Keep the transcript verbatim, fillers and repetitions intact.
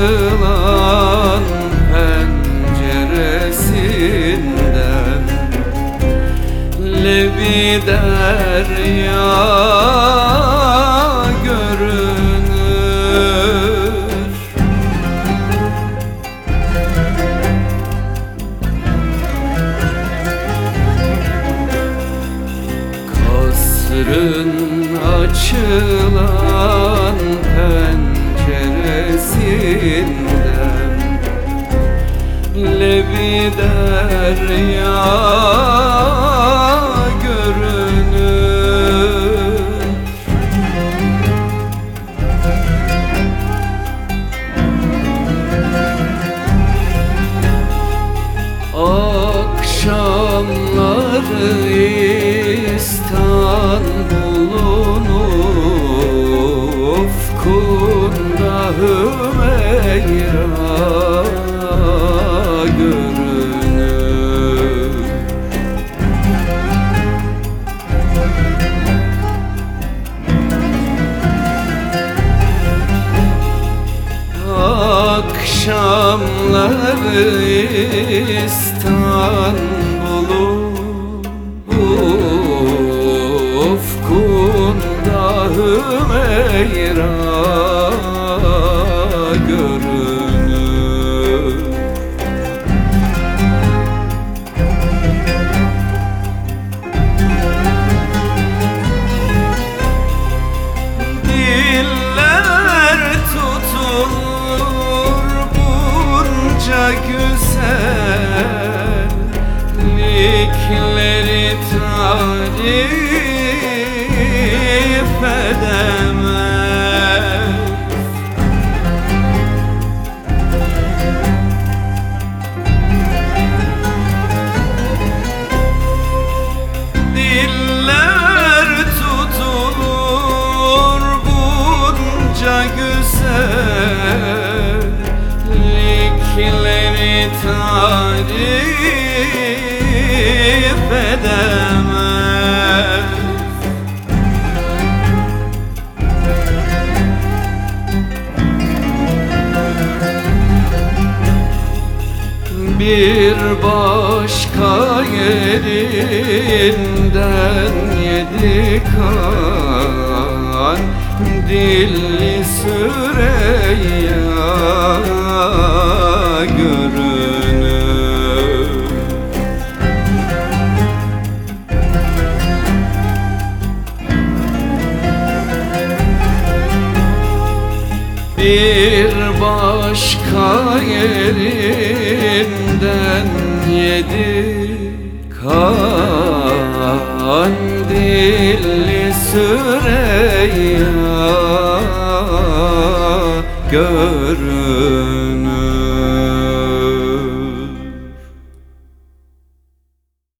açılan penceresinden Lebi derya görünür. Kasrın açılan penceresinden Lebi derya görünür. Akşamları İstanbul'un ufkunda Hümeyra görünür. Akşamları İstanbul'un ufkunda Hümeyra görünür. Diller tutulur bunca güzellikleri tarif edemez. Diller tutulur bunca güzellikleri tarif edemez. Bir başka yerinden yedi kan dilli Süreyya görünür. Bir başka yerinden yedi kandilli Süreyya görünür.